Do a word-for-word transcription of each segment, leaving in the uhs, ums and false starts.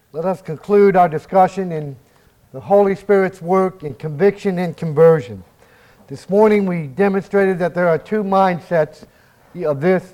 Let us conclude our discussion in the Holy Spirit's work in conviction and conversion. This morning we demonstrated that there are two mindsets of this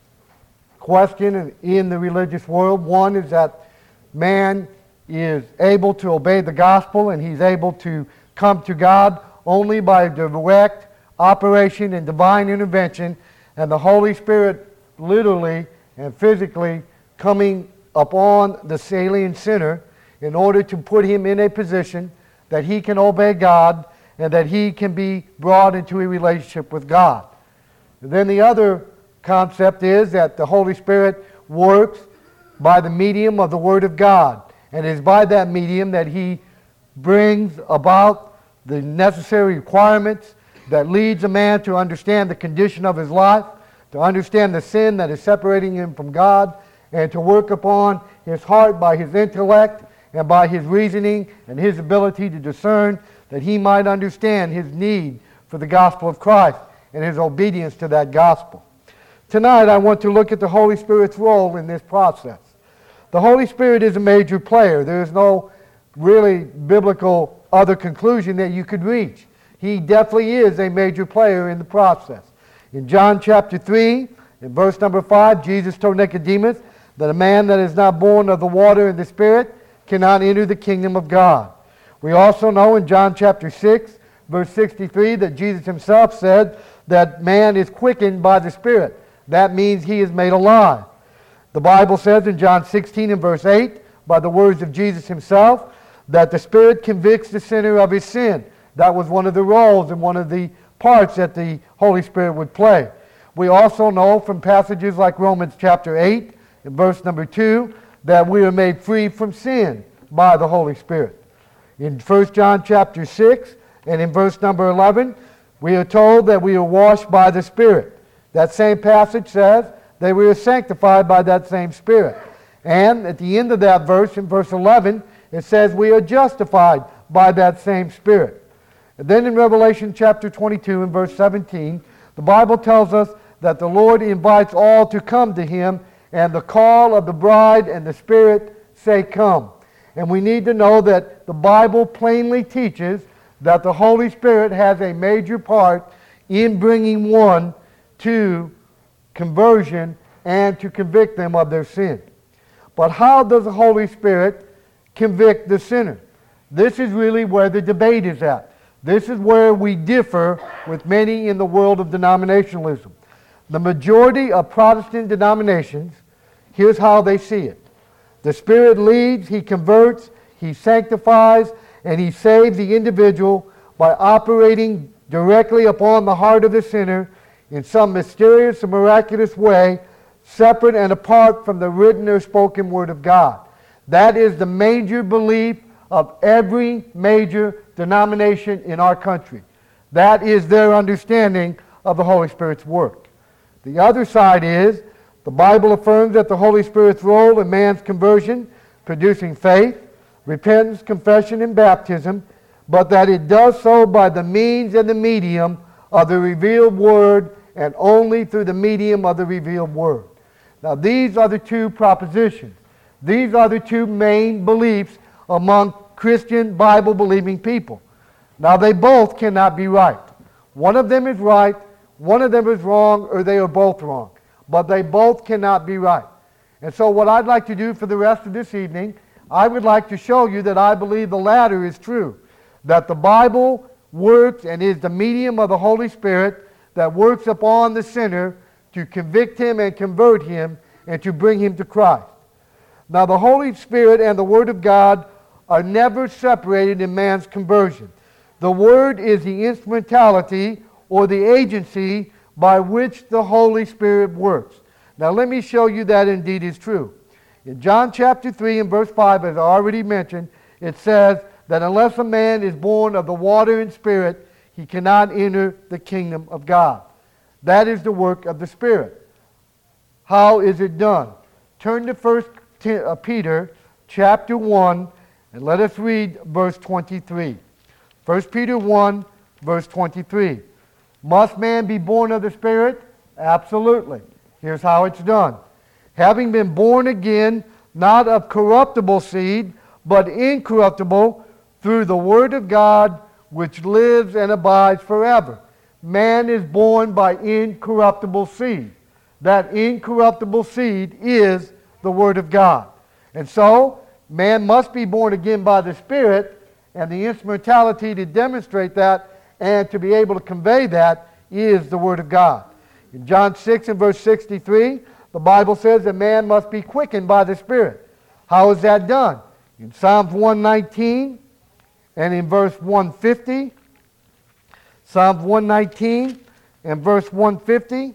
question in the religious world. One is that man is able to obey the gospel and he's able to come to God only by direct operation and divine intervention, and the Holy Spirit literally and physically coming upon the alien sinner in order to put him in a position that he can obey God and that he can be brought into a relationship with God. And then the other concept is that the Holy Spirit works by the medium of the Word of God, and it is by that medium that he brings about the necessary requirements that leads a man to understand the condition of his life, to understand the sin that is separating him from God, and to work upon his heart by his intellect and by his reasoning and his ability to discern, that he might understand his need for the gospel of Christ and his obedience to that gospel. Tonight I want to look at the Holy Spirit's role in this process. The Holy Spirit is a major player. There is no really biblical other conclusion that you could reach. He definitely is a major player in the process. In John chapter three, in verse number five, Jesus told Nicodemus that a man that is not born of the water and the Spirit cannot enter the kingdom of God. We also know in John chapter six, verse sixty-three, that Jesus himself said that man is quickened by the Spirit. That means he is made alive. The Bible says in John sixteen and verse eight, by the words of Jesus himself, that the Spirit convicts the sinner of his sin. That was one of the roles and one of the parts that the Holy Spirit would play. We also know from passages like Romans chapter eight, in verse number two, that we are made free from sin by the Holy Spirit. In First John chapter six and in verse number eleven, we are told that we are washed by the Spirit. That same passage says that we are sanctified by that same Spirit. And at the end of that verse, in verse eleven, it says we are justified by that same Spirit. And then in Revelation chapter twenty-two and verse seventeen, the Bible tells us that the Lord invites all to come to him, and the call of the bride and the Spirit say, come. And we need to know that the Bible plainly teaches that the Holy Spirit has a major part in bringing one to conversion and to convict them of their sin. But how does the Holy Spirit convict the sinner? This is really where the debate is at. This is where we differ with many in the world of denominationalism. The majority of Protestant denominations, here's how they see it. The Spirit leads, he converts, he sanctifies, and he saves the individual by operating directly upon the heart of the sinner in some mysterious and miraculous way, separate and apart from the written or spoken Word of God. That is the major belief of every major denomination in our country. That is their understanding of the Holy Spirit's work. The other side is the Bible affirms that the Holy Spirit's role in man's conversion, producing faith, repentance, confession, and baptism, but that it does so by the means and the medium of the revealed Word, and only through the medium of the revealed Word. Now these are the two propositions. These are the two main beliefs among Christian Bible-believing people. Now they both cannot be right. One of them is right, one of them is wrong, or they are both wrong. But they both cannot be right. And so what I'd like to do for the rest of this evening, I would like to show you that I believe the latter is true. That the Bible works and is the medium of the Holy Spirit that works upon the sinner to convict him and convert him and to bring him to Christ. Now the Holy Spirit and the Word of God are never separated in man's conversion. The Word is the instrumentality or the agency by which the Holy Spirit works. Now let me show you that indeed is true. In John chapter three and verse five, as I already mentioned, it says that unless a man is born of the water and Spirit, he cannot enter the kingdom of God. That is the work of the Spirit. How is it done? Turn to First Peter chapter one and let us read verse twenty-three. First Peter one, verse twenty-three. Must man be born of the Spirit? Absolutely. Here's how it's done. Having been born again, not of corruptible seed, but incorruptible, through the word of God, which lives and abides forever. Man is born by incorruptible seed. That incorruptible seed is the word of God. And so, man must be born again by the Spirit, and the instrumentality to demonstrate that and to be able to convey that is the word of God. In John six and verse sixty-three, the Bible says that man must be quickened by the Spirit. How is that done? In Psalms one nineteen and in verse one fifty, Psalms one nineteen and verse one fifty,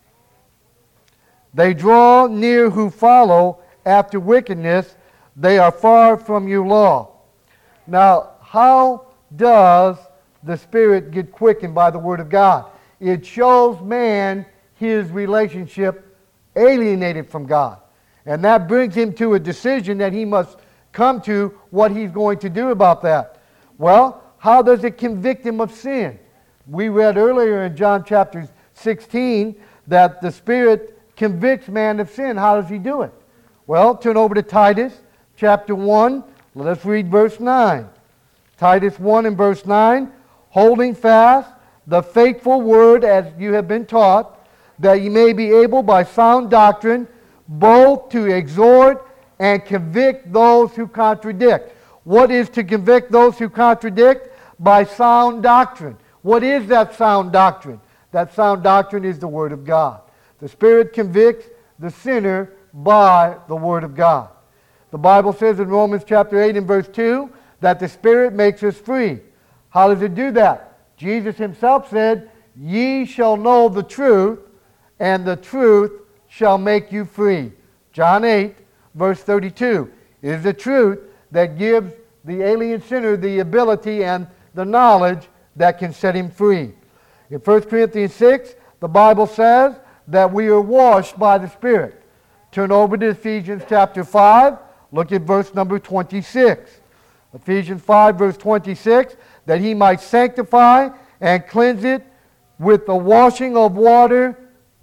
they draw near who follow after wickedness, they are far from your law. Now, how does the Spirit get quickened by the Word of God? It shows man his relationship alienated from God. And that brings him to a decision that he must come to what he's going to do about that. Well, how does it convict him of sin? We read earlier in John chapter sixteen that the Spirit convicts man of sin. How does he do it? Well, turn over to Titus chapter one. Let us read verse nine. Titus one and verse nine. Holding fast the faithful word as you have been taught, that ye may be able by sound doctrine both to exhort and convict those who contradict. What is to convict those who contradict? By sound doctrine. What is that sound doctrine? That sound doctrine is the Word of God. The Spirit convicts the sinner by the Word of God. The Bible says in Romans chapter eight and verse two that the Spirit makes us free. How does it do that? Jesus himself said, ye shall know the truth, and the truth shall make you free. John eight, verse thirty-two. It is the truth that gives the alien sinner the ability and the knowledge that can set him free. In First Corinthians six, the Bible says that we are washed by the Spirit. Turn over to Ephesians chapter five. Look at verse number twenty-six. Ephesians five, verse twenty-six, that he might sanctify and cleanse it with the washing of water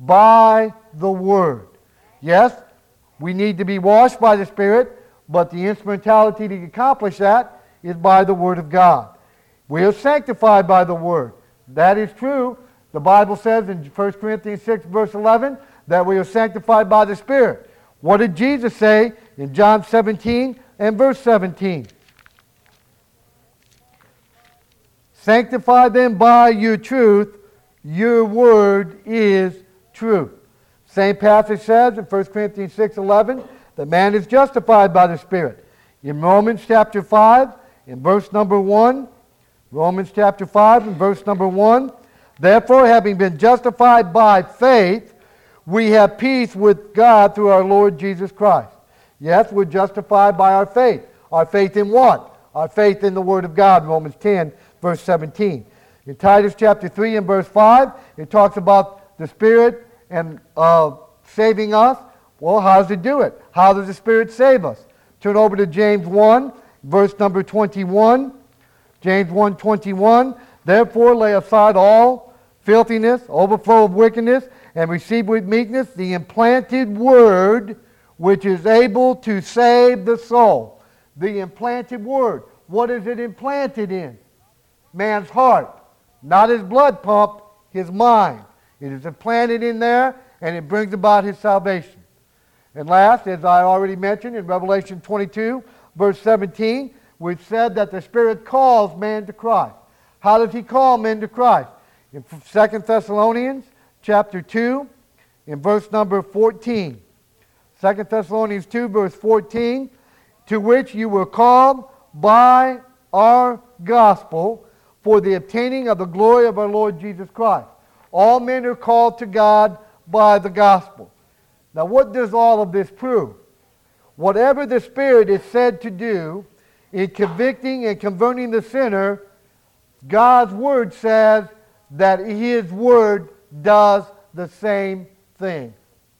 by the Word. Yes, we need to be washed by the Spirit, but the instrumentality to accomplish that is by the Word of God. We are sanctified by the Word. That is true. The Bible says in First Corinthians six, verse eleven, that we are sanctified by the Spirit. What did Jesus say in John seventeen and verse seventeen? Sanctify them by your truth. Your word is truth. Same passage says in First Corinthians six eleven that man is justified by the Spirit. In Romans chapter five, in verse number one, Romans chapter five, in verse number one, therefore, having been justified by faith, we have peace with God through our Lord Jesus Christ. Yes, we're justified by our faith. Our faith in what? Our faith in the Word of God, Romans ten, verse seventeen. In Titus chapter three and verse five, it talks about the Spirit and uh, saving us. Well, how does it do it? How does the Spirit save us? Turn over to James one, verse number twenty-one. James one twenty-one. Therefore lay aside all filthiness, overflow of wickedness, and receive with meekness the implanted word which is able to save the soul. The implanted word. What is it implanted in? Man's heart. Not his blood pump, his mind. It is implanted in there, and it brings about his salvation. And last, as I already mentioned in Revelation twenty-two, verse seventeen, we've said that the Spirit calls man to Christ. How does he call men to Christ? In Second Thessalonians chapter two, in verse number fourteen. Second Thessalonians two, verse fourteen, to which you were called by our gospel for the obtaining of the glory of our Lord Jesus Christ. All men are called to God by the gospel. Now, what does all of this prove? Whatever the Spirit is said to do in convicting and converting the sinner, God's Word says that His Word does the same thing.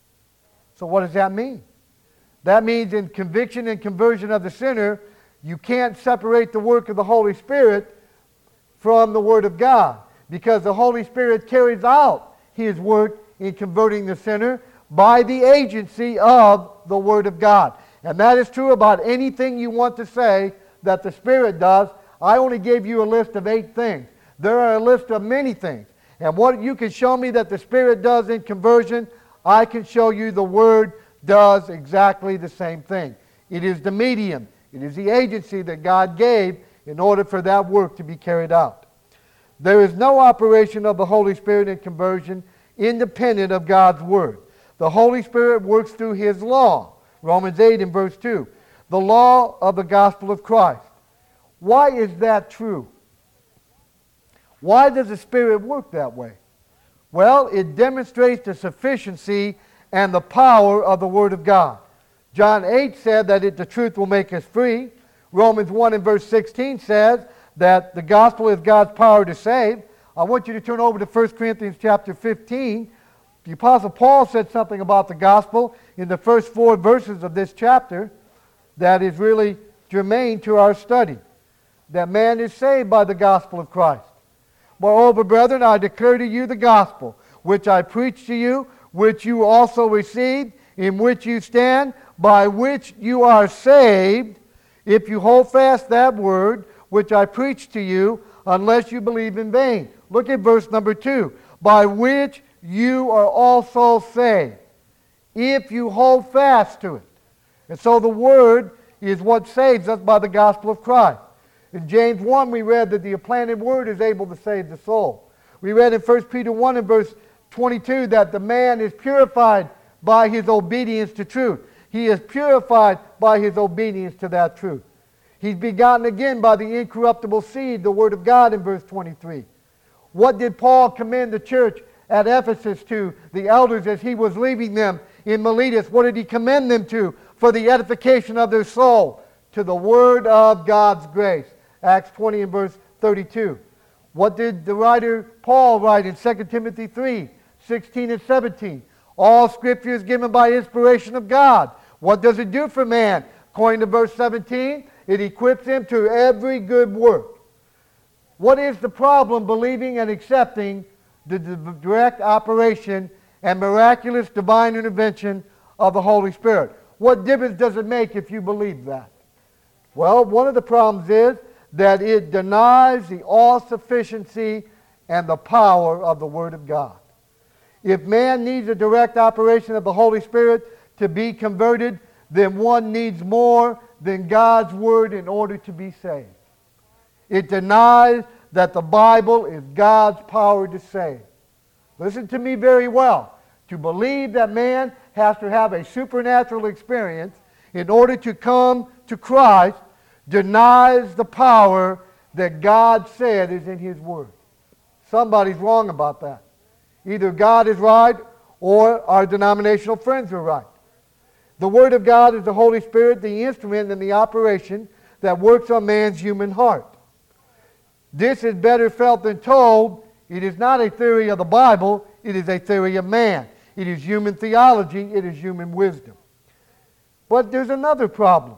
So what does that mean? That means in conviction and conversion of the sinner, you can't separate the work of the Holy Spirit from the Word of God, because the Holy Spirit carries out His work in converting the sinner by the agency of the Word of God. And that is true about anything you want to say that the Spirit does. I only gave you a list of eight things. There are a list of many things. And what you can show me that the Spirit does in conversion, I can show you the Word does exactly the same thing. It is the medium. It is the agency that God gave in order for that work to be carried out. There is no operation of the Holy Spirit in conversion independent of God's Word. The Holy Spirit works through His law. Romans eight and verse two. The law of the gospel of Christ. Why is that true? Why does the Spirit work that way? Well, it demonstrates the sufficiency and the power of the Word of God. John eight said that it, the truth will make us free. Romans one and verse sixteen says that the gospel is God's power to save. I want you to turn over to First Corinthians chapter fifteen. The Apostle Paul said something about the gospel in the first four verses of this chapter that is really germane to our study. That man is saved by the gospel of Christ. Moreover, brethren, I declare to you the gospel, which I preached to you, which you also received, in which you stand, by which you are saved, if you hold fast that word which I preached to you, unless you believe in vain. Look at verse number two. By which you are also saved, if you hold fast to it. And so the word is what saves us by the gospel of Christ. In James one, we read that the implanted word is able to save the soul. We read in First Peter one and verse twenty-two that the man is purified by his obedience to truth. He is purified by his obedience to that truth. He's begotten again by the incorruptible seed, the word of God, in verse twenty-three. What did Paul commend the church at Ephesus to, the elders, as he was leaving them in Miletus? What did he commend them to? For the edification of their soul, to the word of God's grace. Acts twenty and verse thirty-two. What did the writer Paul write in Second Timothy three, sixteen and seventeen? All Scripture is given by inspiration of God. What does it do for man? According to verse seventeen, it equips him to every good work. What is the problem believing and accepting the direct operation and miraculous divine intervention of the Holy Spirit? What difference does it make if you believe that? Well, one of the problems is that it denies the all-sufficiency and the power of the Word of God. If man needs a direct operation of the Holy Spirit to be converted, then one needs more than God's Word in order to be saved. It denies that the Bible is God's power to save. Listen to me very well. To believe that man has to have a supernatural experience in order to come to Christ denies the power that God said is in His Word. Somebody's wrong about that. Either God is right or our denominational friends are right. The Word of God is the Holy Spirit, the instrument and the operation that works on man's human heart. This is better felt than told. It is not a theory of the Bible. It is a theory of man. It is human theology. It is human wisdom. But there's another problem.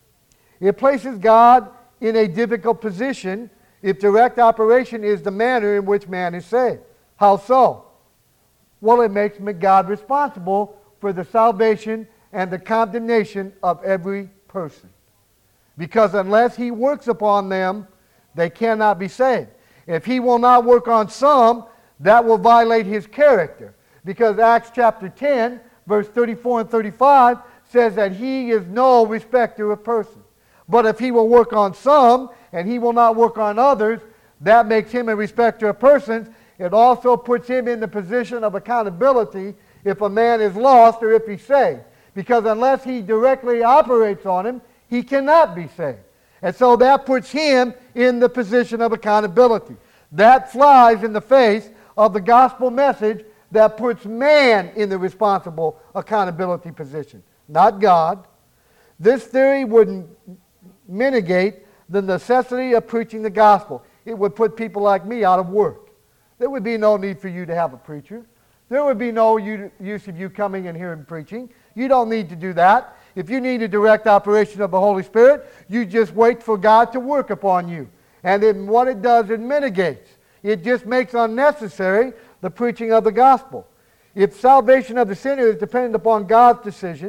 It places God in a difficult position if direct operation is the manner in which man is saved. How so? Well, it makes God responsible for the salvation and the condemnation of every person. Because unless He works upon them, they cannot be saved. If He will not work on some, that will violate His character. Because Acts chapter ten, verse thirty-four and thirty-five says that He is no respecter of persons. But if He will work on some, and He will not work on others, that makes Him a respecter of persons. It also puts Him in the position of accountability if a man is lost or if he's saved. Because unless He directly operates on him, he cannot be saved. And so that puts Him in the position of accountability. That flies in the face of the gospel message that puts man in the responsible accountability position, not God. This theory would mitigate the necessity of preaching the gospel. It would put people like me out of work. There would be no need for you to have a preacher. There would be no use of you coming and hearing preaching. You don't need to do that. If you need a direct operation of the Holy Spirit, you just wait for God to work upon you. And then what it does, it mitigates. It just makes unnecessary the preaching of the gospel. If salvation of the sinner is dependent upon God's decision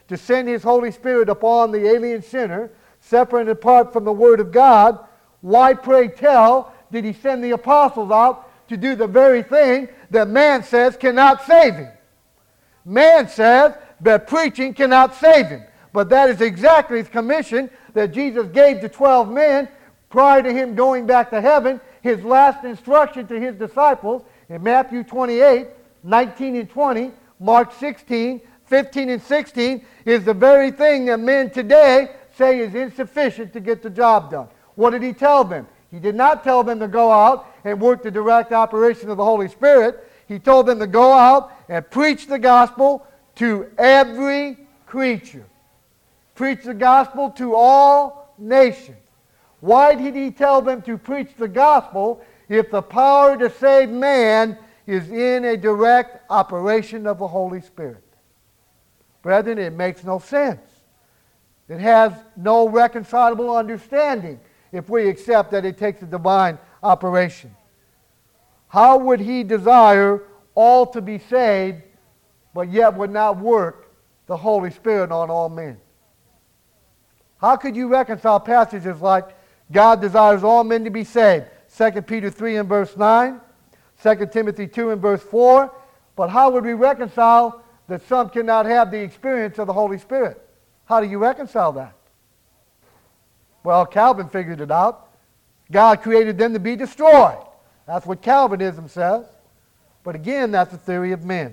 to send His Holy Spirit upon the alien sinner, separate and apart from the Word of God, why, pray tell, did He send the apostles out to do the very thing that man says cannot save him? Man says that preaching cannot save him. But that is exactly the commission that Jesus gave to twelve men prior to Him going back to heaven. His last instruction to His disciples in Matthew twenty-eight, nineteen and twenty, Mark sixteen, fifteen and sixteen is the very thing that men today say is insufficient to get the job done. What did He tell them? He did not tell them to go out and work the direct operation of the Holy Spirit. He told them to go out and preach the gospel to every creature. Preach the gospel to all nations. Why did He tell them to preach the gospel if the power to save man is in a direct operation of the Holy Spirit? Brethren, it makes no sense. It has no reconcilable understanding if we accept that it takes a divine operation. How would He desire all to be saved, but yet would not work the Holy Spirit on all men? How could you reconcile passages like God desires all men to be saved, Second Peter three and verse nine, Second Timothy two and verse four, but how would we reconcile that some cannot have the experience of the Holy Spirit? How do you reconcile that? Well, Calvin figured it out. God created them to be destroyed. That's what Calvinism says. But again, that's the theory of men.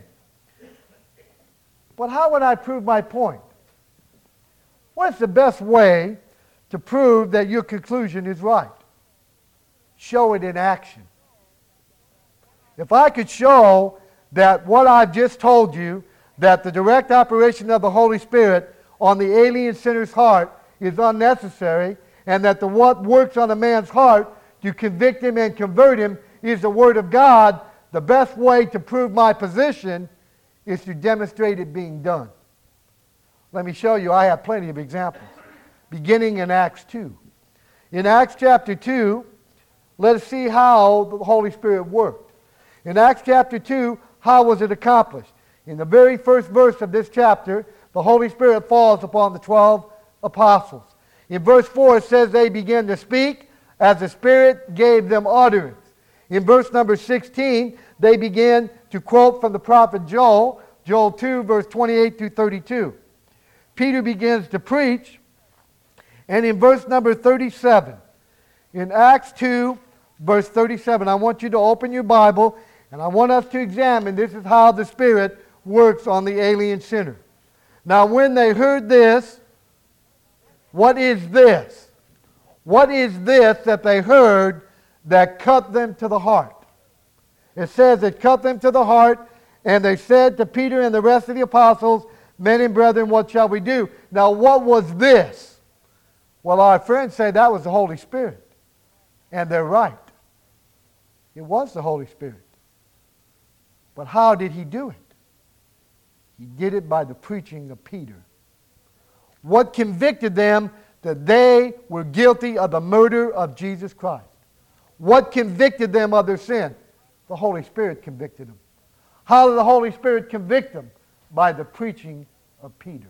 But how would I prove my point? What's the best way to prove that your conclusion is right? Show it in action. If I could show that what I've just told you, that the direct operation of the Holy Spirit on the alien sinner's heart is unnecessary, and that the what works on a man's heart to convict him and convert him is the Word of God, the best way to prove my position is to demonstrate it being done. Let me show you. I have plenty of examples, beginning in Acts two. In Acts chapter two, let us see how the Holy Spirit worked. In Acts chapter two, how was it accomplished? In the very first verse of this chapter, the Holy Spirit falls upon the twelve apostles. In verse four, it says they began to speak as the Spirit gave them utterance. In verse number sixteen, they began to quote from the prophet Joel, Joel two, verse twenty-eight through thirty-two. Peter begins to preach, and in verse number thirty-seven, in Acts two, verse thirty-seven, I want you to open your Bible, and I want us to examine, this is how the Spirit works on the alien sinner. Now when they heard this, what is this? What is this that they heard that cut them to the heart? It says it cut them to the heart, and they said to Peter and the rest of the apostles, men and brethren, what shall we do? Now what was this? Well, our friends say that was the Holy Spirit. And they're right. It was the Holy Spirit. But how did He do it? He did it by the preaching of Peter. What convicted them that they were guilty of the murder of Jesus Christ? What convicted them of their sin? The Holy Spirit convicted them. How did the Holy Spirit convict them? By the preaching of Peter.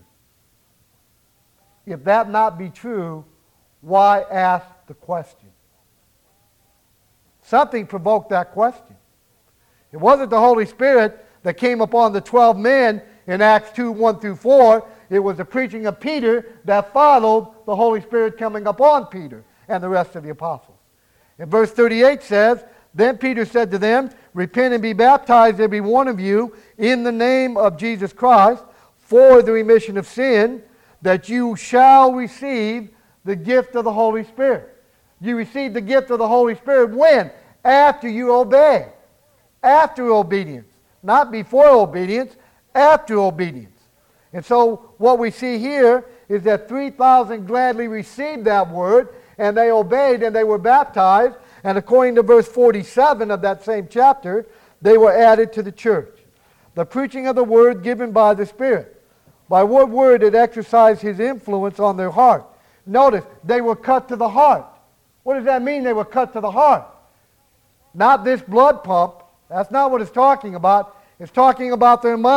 If that not be true, why ask the question? Something provoked that question. It wasn't the Holy Spirit that came upon the twelve men in Acts two, one through four. It was the preaching of Peter that followed the Holy Spirit coming upon Peter and the rest of the apostles. And verse thirty-eight says, then Peter said to them, repent and be baptized every one of you in the name of Jesus Christ for the remission of sin, that you shall receive the gift of the Holy Spirit. You receive the gift of the Holy Spirit when? After you obey. After obedience. Not before obedience, after obedience. And so what we see here is that three thousand gladly received that word, and they obeyed and they were baptized. And according to verse forty-seven of that same chapter, they were added to the church. The preaching of the word given by the Spirit. By what word it exercised His influence on their heart. Notice, they were cut to the heart. What does that mean, they were cut to the heart? Not this blood pump. That's not what it's talking about. It's talking about their mind.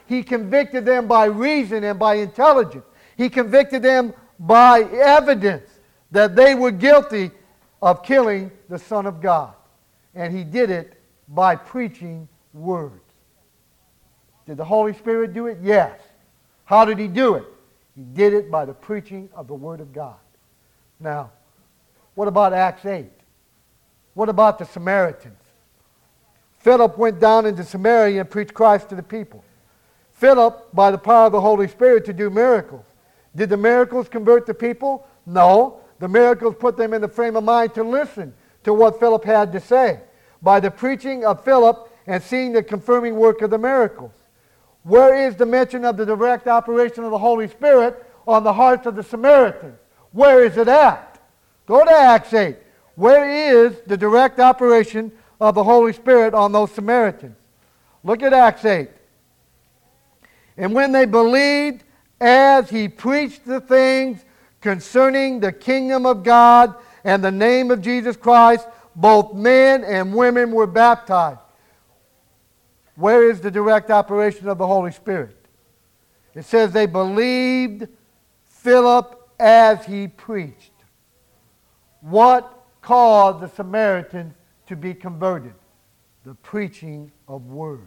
He convicted them by reason and by intelligence. He convicted them by evidence that they were guilty of killing the Son of God. And he did it by preaching words. Did the Holy Spirit do it? Yes. How did he do it? He did it by the preaching of the Word of God. Now, what about Acts eight? What about the Samaritans? Philip went down into Samaria and preached Christ to the people. Philip, by the power of the Holy Spirit, to do miracles. Did the miracles convert the people? No. The miracles put them in the frame of mind to listen to what Philip had to say. By the preaching of Philip and seeing the confirming work of the miracles. Where is the mention of the direct operation of the Holy Spirit on the hearts of the Samaritans? Where is it at? Go to Acts eight. Where is the direct operation of the Holy Spirit on those Samaritans? Look at Acts eight. And when they believed as he preached the things concerning the kingdom of God and the name of Jesus Christ, both men and women were baptized. Where is the direct operation of the Holy Spirit? It says they believed Philip as he preached. What caused the Samaritans to be converted? The preaching of words.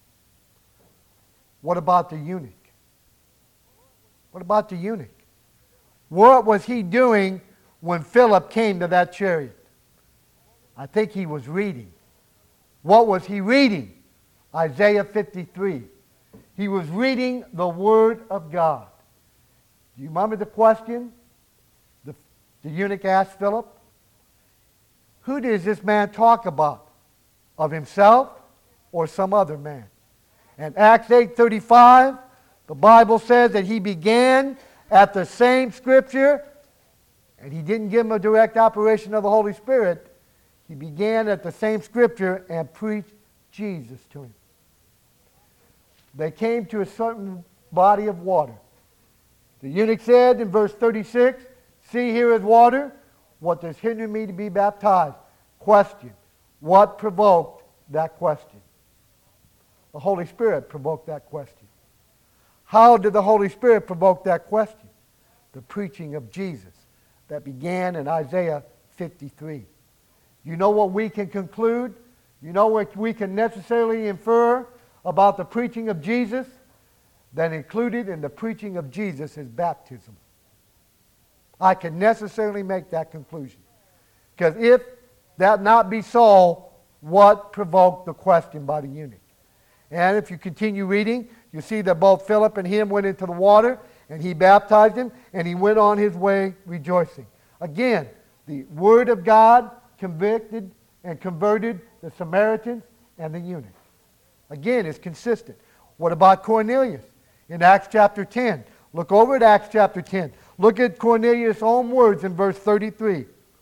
What about the eunuch? What about the eunuch? What was he doing when Philip came to that chariot? I think he was reading. What was he reading? Isaiah fifty-three. He was reading the Word of God. Do you remember the question the, the eunuch asked Philip? Who does this man talk about? Of himself or some other man? And Acts eight thirty-five, the Bible says that he began at the same scripture, and he didn't give him a direct operation of the Holy Spirit. He began at the same scripture and preached Jesus to him. They came to a certain body of water. The eunuch said in verse thirty-six, "See, here is water. What does hinder me to be baptized?" Question. What provoked that question? The Holy Spirit provoked that question. How did the Holy Spirit provoke that question? The preaching of Jesus that began in Isaiah fifty-three. You know what we can conclude? You know what we can necessarily infer about the preaching of Jesus? That included in the preaching of Jesus is baptism. I can necessarily make that conclusion. Because if that not be so, what provoked the question by the eunuch? And if you continue reading, you see that both Philip and him went into the water, and he baptized him, and he went on his way rejoicing. Again, the Word of God convicted and converted the Samaritans and the eunuch. Again, it's consistent. What about Cornelius? In Acts chapter ten. Look over at Acts chapter ten. Look at Cornelius' own words in verse thirty-three.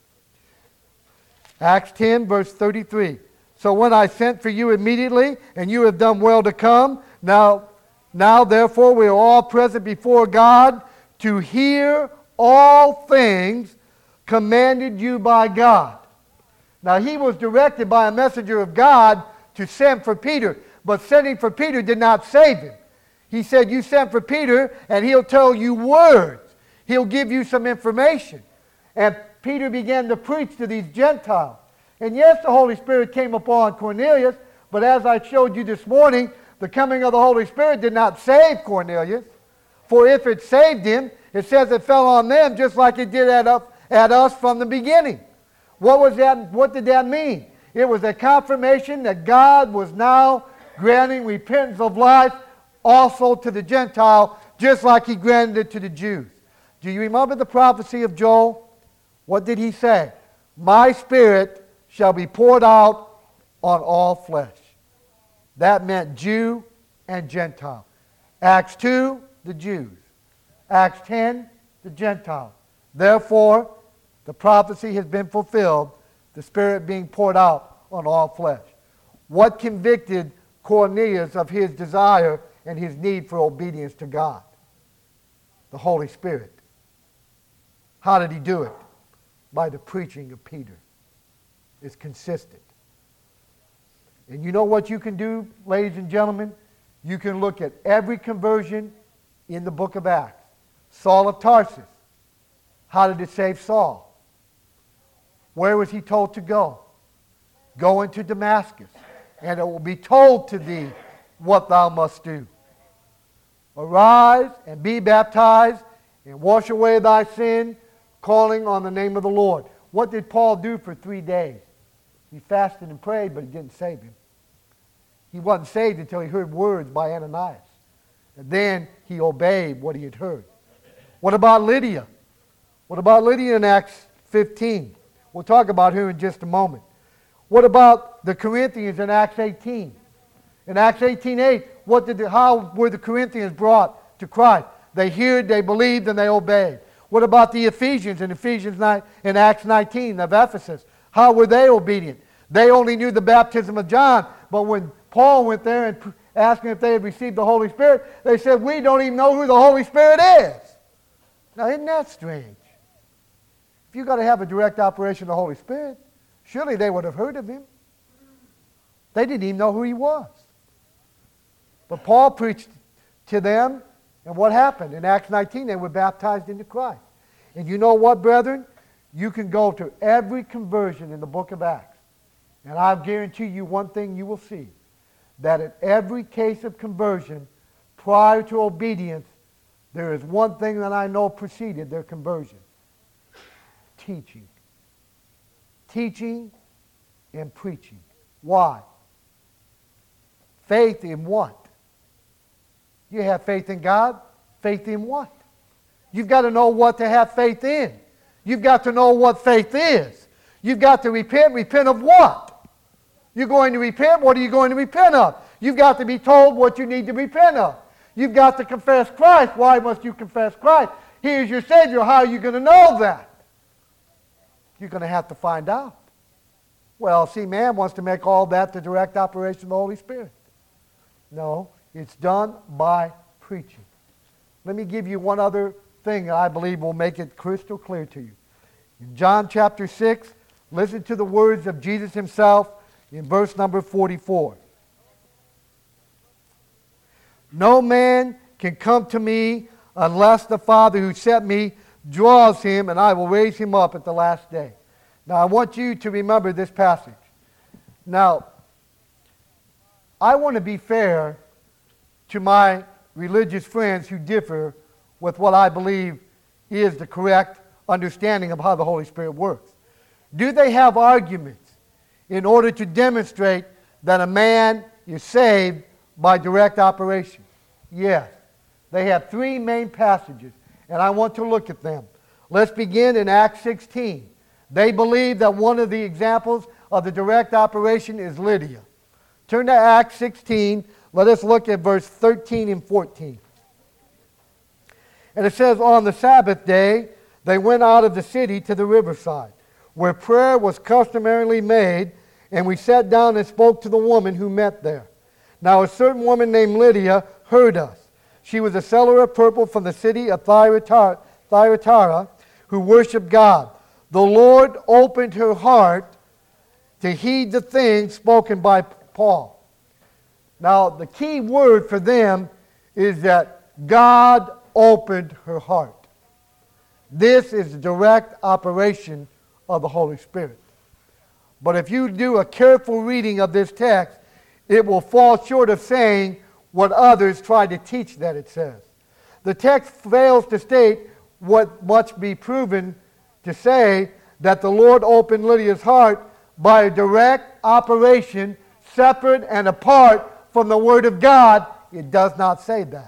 Acts ten, verse thirty-three. So when I sent for you immediately, and you have done well to come, now, now therefore we are all present before God to hear all things commanded you by God. Now he was directed by a messenger of God to send for Peter, but sending for Peter did not save him. He said, you send for Peter, and he'll tell you words. He'll give you some information. And Peter began to preach to these Gentiles. And yes, the Holy Spirit came upon Cornelius, but as I showed you this morning, the coming of the Holy Spirit did not save Cornelius. For if it saved him, it says it fell on them just like it did at, up, at us from the beginning. What was that? What did that mean? It was a confirmation that God was now granting repentance of life also to the Gentile, just like he granted it to the Jews. Do you remember the prophecy of Joel? What did he say? My Spirit shall be poured out on all flesh. That meant Jew and Gentile. Acts two, the Jews. Acts ten, the Gentiles. Therefore, the prophecy has been fulfilled, the Spirit being poured out on all flesh. What convicted Cornelius of his desire and his need for obedience to God? The Holy Spirit. How did he do it? By the preaching of Peter. It's consistent. And you know what you can do, ladies and gentlemen? You can look at every conversion in the book of Acts. Saul of Tarsus. How did it save Saul? Where was he told to go? Go into Damascus, and it will be told to thee what thou must do. Arise and be baptized and wash away thy sin, calling on the name of the Lord. What did Paul do for three days? He fasted and prayed, but it didn't save him. He wasn't saved until he heard words by Ananias. And then he obeyed what he had heard. What about Lydia? What about Lydia in Acts fifteen? We'll talk about her in just a moment. What about the Corinthians in Acts eighteen? In Acts eighteen eight, what did the, how were the Corinthians brought to Christ? They heard, they believed, and they obeyed. What about the Ephesians in Ephesians nine, in Acts nineteen of Ephesus? How were they obedient? They only knew the baptism of John, but when Paul went there and asked them if they had received the Holy Spirit, they said, we don't even know who the Holy Spirit is. Now, isn't that strange? If you've got to have a direct operation of the Holy Spirit, surely they would have heard of him. They didn't even know who he was. But Paul preached to them, and what happened? In Acts nineteen, they were baptized into Christ. And you know what, brethren? You can go to every conversion in the book of Acts, and I guarantee you one thing you will see, that in every case of conversion, prior to obedience, there is one thing that I know preceded their conversion. Teaching. Teaching and preaching. Why? Faith in what? You have faith in God? Faith in what? You've got to know what to have faith in. You've got to know what faith is. You've got to repent. Repent of what? You're going to repent. What are you going to repent of? You've got to be told what you need to repent of. You've got to confess Christ. Why must you confess Christ? He is your Savior. How are you going to know that? You're going to have to find out. Well, see, man wants to make all that the direct operation of the Holy Spirit. No, it's done by preaching. Let me give you one other thing that I believe will make it crystal clear to you. In John chapter six, listen to the words of Jesus himself in verse number forty-four. No man can come to me unless the Father who sent me draws him, and I will raise him up at the last day. Now, I want you to remember this passage. Now, I want to be fair to my religious friends who differ with what I believe is the correct understanding of how the Holy Spirit works. Do they have arguments in order to demonstrate that a man is saved by direct operation? Yes. They have three main passages, and I want to look at them. Let's begin in Acts sixteen. They believe that one of the examples of the direct operation is Lydia. Turn to Acts sixteen. Let us look at verse thirteen and fourteen. And it says, on the Sabbath day, they went out of the city to the riverside, where prayer was customarily made, and we sat down and spoke to the woman who met there. Now a certain woman named Lydia heard us. She was a seller of purple from the city of Thyatira, Thyatira who worshiped God. The Lord opened her heart to heed the things spoken by Paul. Now, the key word for them is that God opened her heart. This is the direct operation of the Holy Spirit. But if you do a careful reading of this text, it will fall short of saying what others try to teach that it says. The text fails to state what must be proven to say, that the Lord opened Lydia's heart by a direct operation separate and apart from the Word of God. It does not say that.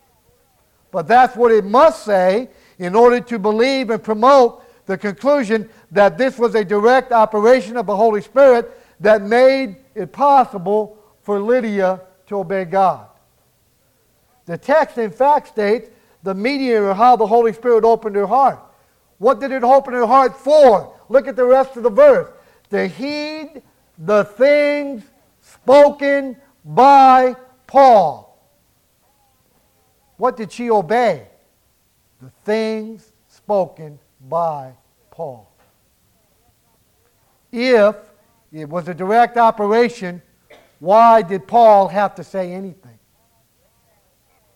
But that's what it must say in order to believe and promote the conclusion that this was a direct operation of the Holy Spirit that made it possible for Lydia to obey God. The text, in fact, states the mediator, how the Holy Spirit opened her heart. What did it open her heart for? Look at the rest of the verse. To heed the things spoken by Paul. What did she obey? The things spoken by Paul. If it was a direct operation, why did Paul have to say anything?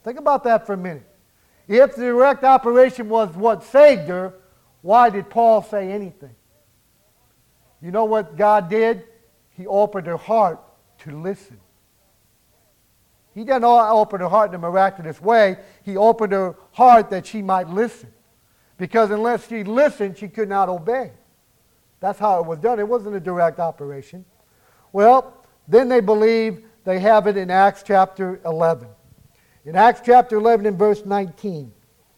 Think about that for a minute. If the direct operation was what saved her, why did Paul say anything? You know what God did? He opened her heart to listen. He didn't open her heart in a miraculous way. He opened her heart that she might listen. Because unless she listened, she could not obey. That's how it was done. It wasn't a direct operation. Well, then they believe they have it in Acts chapter eleven. In Acts chapter eleven and verse nineteen.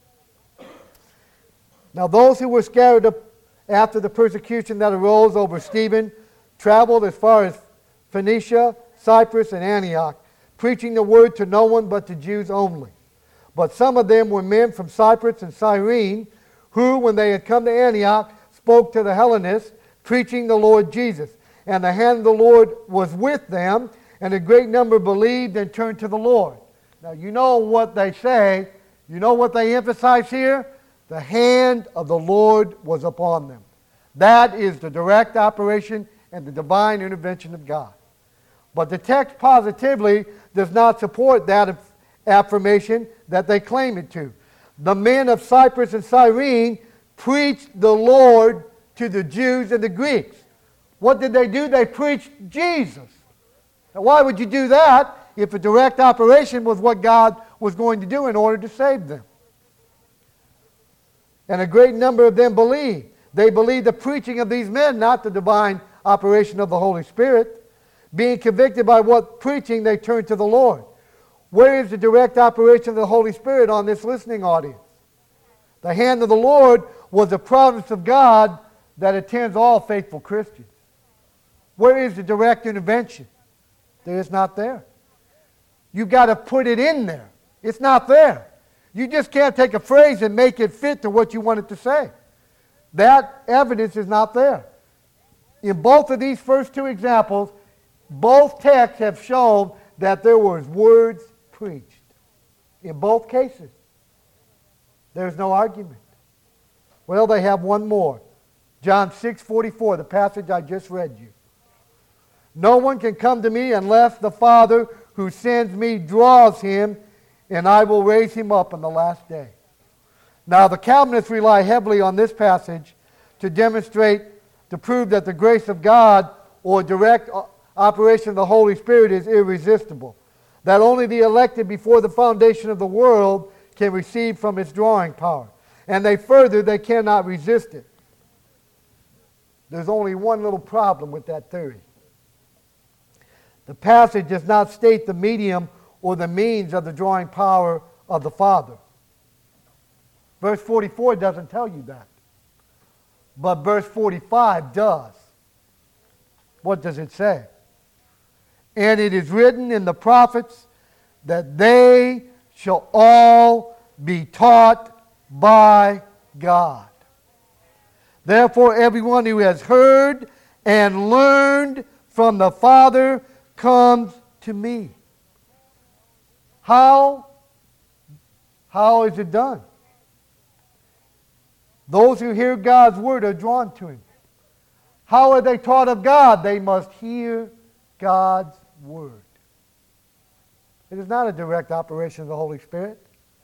Now those who were scattered up after the persecution that arose over Stephen traveled as far as Phoenicia, Cyprus, and Antioch, preaching the word to no one but to Jews only. But some of them were men from Cyprus and Cyrene, who, when they had come to Antioch, spoke to the Hellenists, preaching the Lord Jesus. And the hand of the Lord was with them, and a great number believed and turned to the Lord. Now, you know what they say. You know what they emphasize here? The hand of the Lord was upon them. That is the direct operation and the divine intervention of God. But the text positively does not support that affirmation that they claim it to. The men of Cyprus and Cyrene preached the Lord to the Jews and the Greeks. What did they do? They preached Jesus. Now, why would you do that if a direct operation was what God was going to do in order to save them? And a great number of them believed. They believed the preaching of these men, not the divine operation of the Holy Spirit. Being convicted by what preaching, they turned to the Lord. Where is the direct operation of the Holy Spirit on this listening audience? The hand of the Lord was the providence of God that attends all faithful Christians. Where is the direct intervention? There is not there. You've got to put it in there. It's not there. You just can't take a phrase and make it fit to what you want it to say. That evidence is not there. In both of these first two examples, both texts have shown that there was words preached. In both cases. There's no argument. Well, they have one more. John six forty-four, the passage I just read you. No one can come to me unless the Father who sends me draws him, and I will raise him up on the last day. Now, the Calvinists rely heavily on this passage to demonstrate, to prove that the grace of God or direct operation of the Holy Spirit is irresistible. That only the elected before the foundation of the world can receive from its drawing power. And they further, they cannot resist it. There's only one little problem with that theory. The passage does not state the medium or the means of the drawing power of the Father. Verse forty-four doesn't tell you that. But verse forty-five does. What does it say? And it is written in the prophets that they shall all be taught by God. Therefore, everyone who has heard and learned from the Father comes to me. How? How is it done? Those who hear God's word are drawn to him. How are they taught of God? They must hear God's word. It is not a direct operation of the Holy Spirit.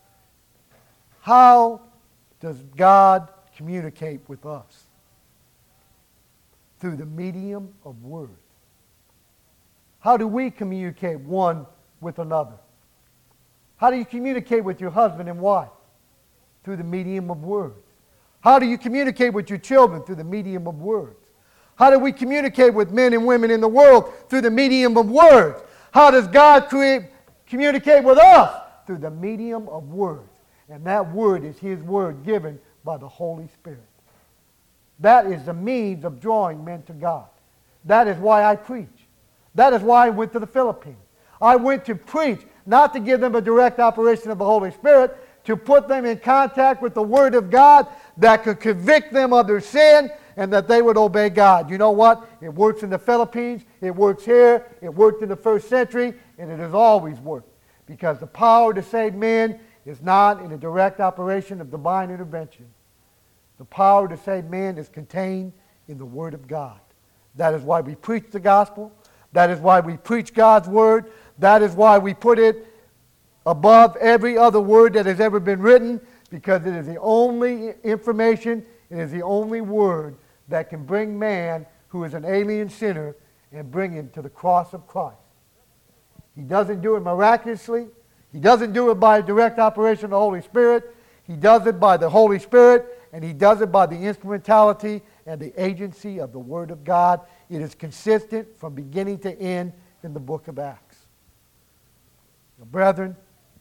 How does God communicate with us? Through the medium of words. How do we communicate one with another? How do you communicate with your husband and wife? Through the medium of words. How do you communicate with your children? Through the medium of words. How do we communicate with men and women in the world? Through the medium of words. How does God create, communicate with us? Through the medium of words. And that word is his word given by the Holy Spirit. That is the means of drawing men to God. That is why I preach. That is why I went to the Philippines. I went to preach, not to give them a direct operation of the Holy Spirit, to put them in contact with the Word of God that could convict them of their sin and that they would obey God. You know what? It works in the Philippines, it works here, it worked in the first century, and it has always worked. Because the power to save men is not in a direct operation of divine intervention. The power to save men is contained in the Word of God. That is why we preach the gospel. That is why we preach God's Word. That is why we put it above every other word that has ever been written, because it is the only information, it is the only word that can bring man, who is an alien sinner, and bring him to the cross of Christ. He doesn't do it miraculously. He doesn't do it by direct operation of the Holy Spirit. He does it by the Holy Spirit, and he does it by the instrumentality and the agency of the Word of God. It is consistent from beginning to end in the book of Acts. Now, brethren,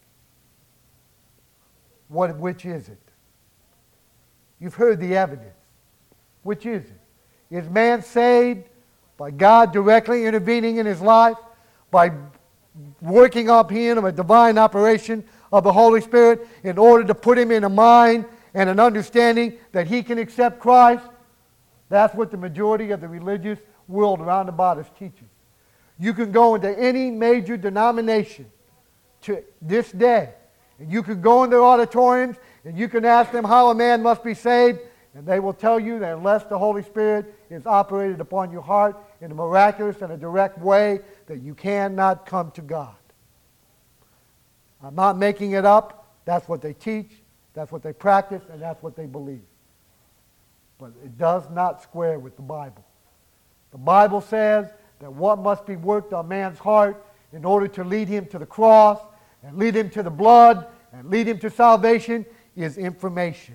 what, which is it? You've heard the evidence. Which is it? Is man saved by God directly intervening in his life, by working up him a divine operation of the Holy Spirit in order to put him in a mind and an understanding that he can accept Christ? That's what the majority of the religious world around about is teaching. You can go into any major denomination to this day, and you can go in their auditoriums and you can ask them how a man must be saved, and they will tell you that unless the Holy Spirit is operated upon your heart in a miraculous and a direct way, that you cannot come to God. I'm not making it up. That's what they teach, that's what they practice, and that's what they believe. But it does not square with the Bible. The Bible says that what must be worked on man's heart in order to lead him to the cross and lead him to the blood and lead him to salvation is information.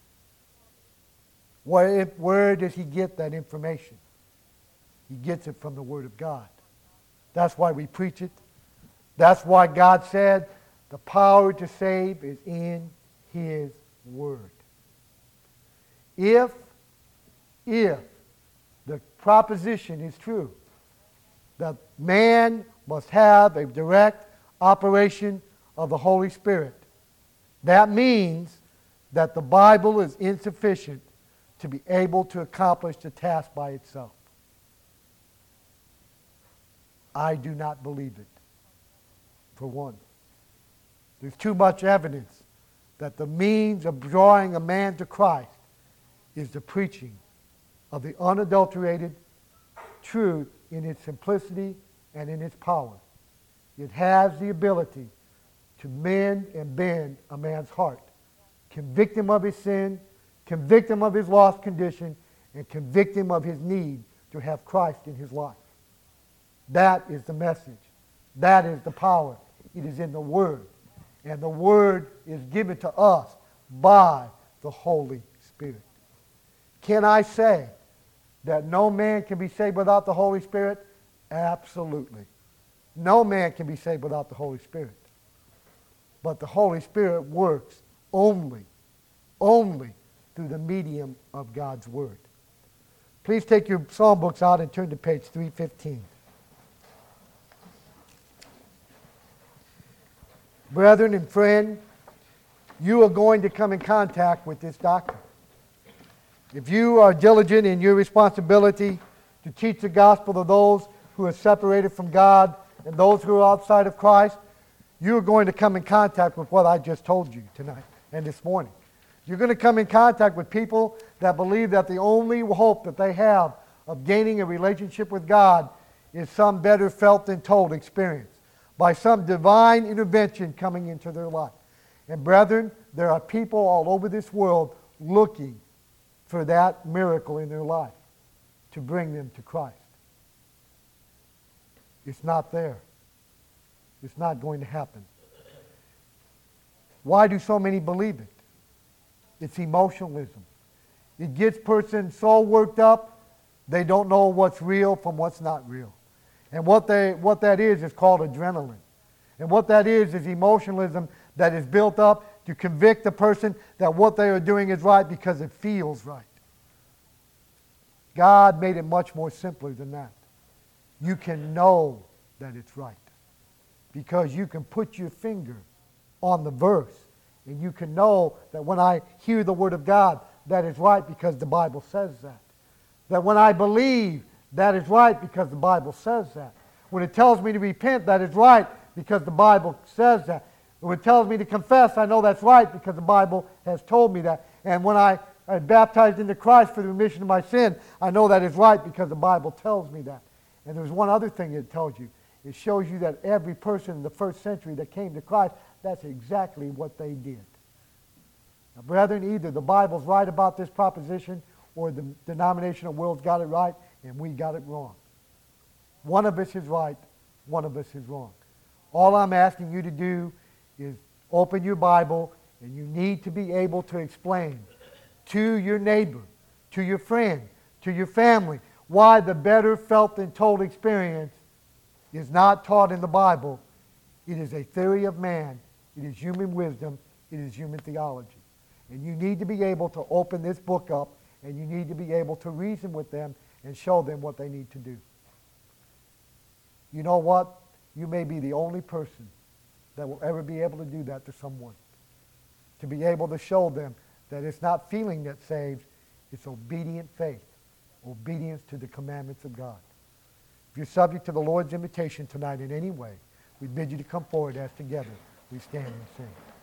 Where, where does he get that information? He gets it from the Word of God. That's why we preach it. That's why God said the power to save is in His Word. If, if the proposition is true that man must have a direct operation of the Holy Spirit, that means that the Bible is insufficient to be able to accomplish the task by itself. I do not believe it, for one. There's too much evidence that the means of drawing a man to Christ is the preaching of the unadulterated truth in its simplicity and in its power. It has the ability to mend and bend a man's heart, convict him of his sin, convict him of his lost condition, and convict him of his need to have Christ in his life. That is the message. That is the power. It is in the Word. And the Word is given to us by the Holy Spirit. Can I say that no man can be saved without the Holy Spirit? Absolutely. No man can be saved without the Holy Spirit. But the Holy Spirit works only, only through the medium of God's Word. Please take your psalm books out and turn to page three fifteen. Brethren and friend, you are going to come in contact with this doctrine. If you are diligent in your responsibility to teach the gospel to those who are separated from God and those who are outside of Christ, you are going to come in contact with what I just told you tonight and this morning. You're going to come in contact with people that believe that the only hope that they have of gaining a relationship with God is some better felt than told experience, by some divine intervention coming into their life. And brethren, there are people all over this world looking for that miracle in their life to bring them to Christ. It's not there. It's not going to happen. Why do so many believe it? It's emotionalism. It gets persons so worked up, they don't know what's real from what's not real. And what they what that is is called adrenaline. And what that is is emotionalism that is built up to convict the person that what they are doing is right because it feels right. God made it much more simpler than that. You can know that it's right because you can put your finger on the verse and you can know that when I hear the Word of God, that is right because the Bible says that. That when I believe, that is right because the Bible says that. When it tells me to repent, that is right because the Bible says that. When it tells me to confess, I know that's right because the Bible has told me that. And when I am baptized into Christ for the remission of my sin, I know that is right because the Bible tells me that. And there's one other thing it tells you. It shows you that every person in the first century that came to Christ, that's exactly what they did. Now, brethren, either the Bible's right about this proposition or the denominational world's got it right and we got it wrong. One of us is right, one of us is wrong. All I'm asking you to do is open your Bible, and you need to be able to explain to your neighbor, to your friend, to your family, why the better felt and told experience is not taught in the Bible. It is a theory of man. It is human wisdom. It is human theology. And you need to be able to open this book up, and you need to be able to reason with them and show them what they need to do. You know what? You may be the only person that will ever be able to do that to someone. To be able to show them that it's not feeling that saves, it's obedient faith, obedience to the commandments of God. If you're subject to the Lord's invitation tonight in any way, we bid you to come forward as together we stand and sing.